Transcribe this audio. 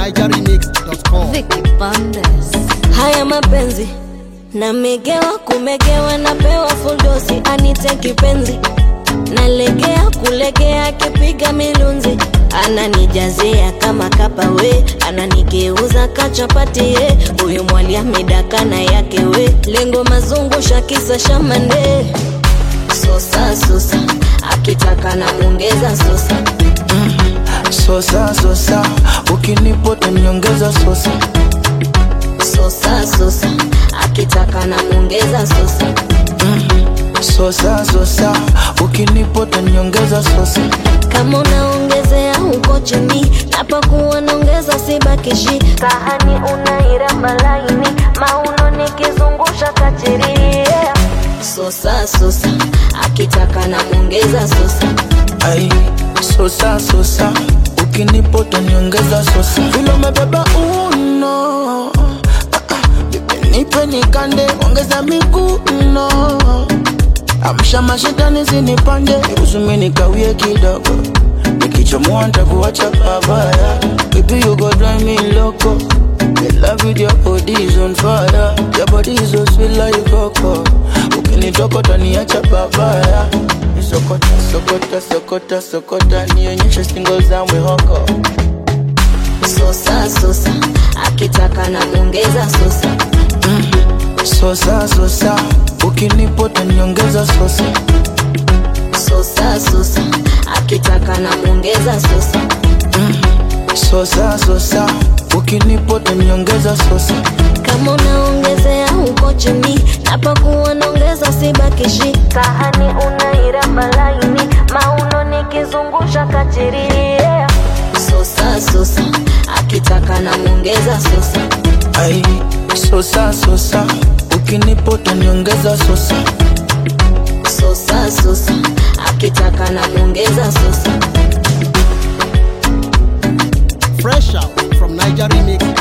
NigerRemix.com. Vicky Bandes. Haya mapenzi namegewa kumegewa napewa full dosi anite kipenzi nalegea kulegea kipiga milunzi ananijazia kama kapa we ananigeuza kachapati huyu mwali amedakana yake we lengo mazungusha kisa shamande sosa akitaka na muongeza sosa Sosa ukinipota niongeza sosa sosa akitaka na muongeza sosa Sosa ukinipota niongeza sosa kama unaongezea huko chini napakuwa naongeza sibakishi sahani unairamba laini mauno nikizungusha kachiri sosa akitaka na muongeza sosa ai sosa ukinipota niongeza sosa vile umebeba uno nipe nikande ongeza miguu no amsha mashetani zinipande usumi nikawie kidogo nikichomoa nitakuacha pabaya baby you go drive me loco in love with your body is on fire your body is so sweet like coco ukinitokota niacha pabaya sokota nionyeshe single za mwihoko sosa akitaka na muongeza sosa Sosa ukinipota niongeza sosa sosa akitaka na muongeza sosa Sosa ukinipota niongeza sosa kama unaongezea huko chini napakuwa naongeza sibakishi sahani unairamba laini mauno nikizungusha kachiri sosa akitaka na muongeza sosa ai sosa ukinipota niongeza sosa sosa akitaka na muongeza sosa Fresh out from NigerRemix.com.